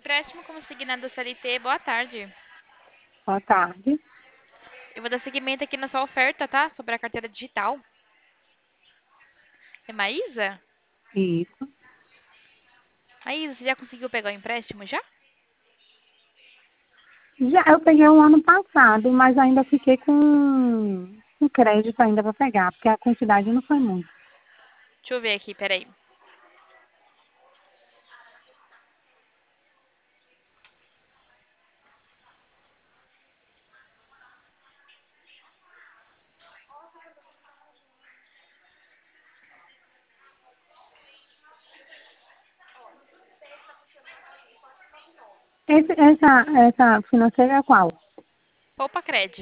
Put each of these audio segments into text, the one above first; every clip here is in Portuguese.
empréstimo consignado CLT, boa tarde. Boa tarde. Eu vou dar seguimento aqui na sua oferta, tá? Sobre a carteira digital. É Maísa? Isso. Maísa, você já conseguiu pegar o empréstimo já? Já eu peguei o ano passado, mas ainda fiquei com crédito ainda para pegar, porque a quantidade não foi muito. Deixa eu ver aqui, peraí. Essa financeira é qual? Poupa Cred.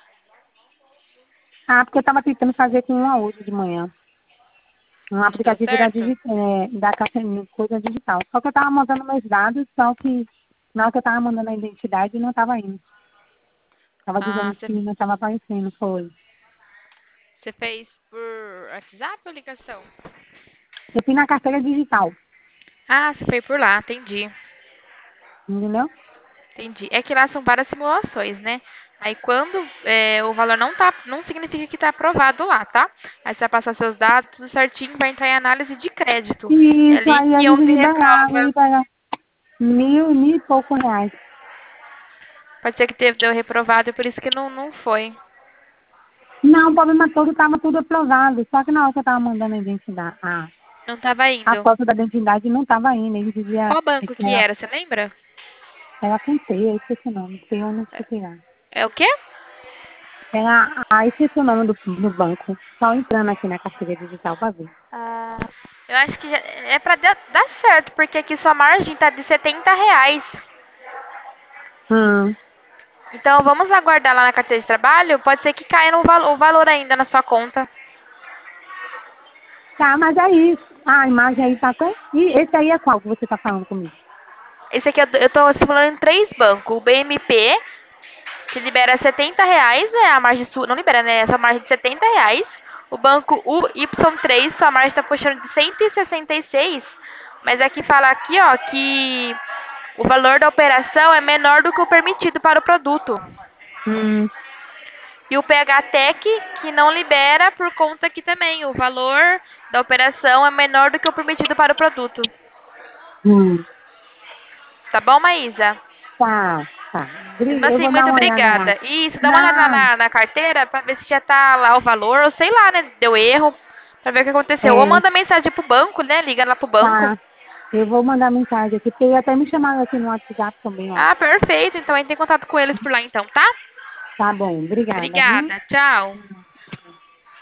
Ah, porque eu estava tentando fazer com uma hoje de manhã. Um Não deu aplicativo certo? da Cafeína, coisa digital. Só que eu estava mandando meus dados, só que na hora que eu estava mandando a identidade não estava indo. Estava Ah, dizendo que não estava aparecendo, foi. você fez por WhatsApp ou ligação? Eu fui na carteira digital, Ah, você fez por lá, entendi. entendeu? Entendi. É que lá são várias simulações, né? Aí quando o valor não significa que está aprovado lá, tá? Aí você vai passar seus dados, tudo certinho, vai entrar em análise de crédito. É Isso, ali aí que é eles onde liberaram, reprova. liberaram mil e pouco reais. Pode ser que deu reprovado e por isso que não foi. Não, o problema todo estava tudo aprovado. Só que na hora que eu estava mandando a identidade, Não estava a indo. foto da identidade não estava indo. Ele dizia Qual que banco que era, você lembra? era com T, eu esqueci o nome. T eu não esqueci lá. É o quê? Esqueci o nome do banco. Só entrando aqui na carteira digital para ver. Ah, eu acho que é pra dar certo, porque aqui sua margem tá de R$ 70. Hum. Então vamos aguardar lá na carteira de trabalho. Pode ser que caia o valor ainda na sua conta. Tá, mas é isso. A imagem aí tá com. E esse aí é qual que você tá falando comigo? Esse aqui eu tô simulando em três bancos. O BMP, que libera R$ 70, né? A margem sua. Não libera, né? Essa margem de R$ 70. O banco UY3, sua margem tá puxando de 166. Mas aqui fala aqui, ó, que o valor da operação é menor do que o permitido para o produto. Hum. E o PHTEC, que não libera por conta que também o valor da operação é menor do que o permitido para o produto. Hum. Tá bom, Maísa? Tá, tá. Mesmo Eu assim, vou dar muito uma olhada lá. obrigada. Isso, dá uma olhada lá Não, na carteira pra ver se já tá lá o valor, ou sei lá, né? Deu erro, pra ver o que aconteceu. Ou é, manda mensagem pro banco, né? Liga lá pro banco. tá. Eu vou mandar mensagem aqui, porque até me chamaram aqui no WhatsApp também, ó. Ah, perfeito. Então, entre em contato com eles por lá, então, tá? Tá bom, obrigada, viu? Obrigada. Tchau.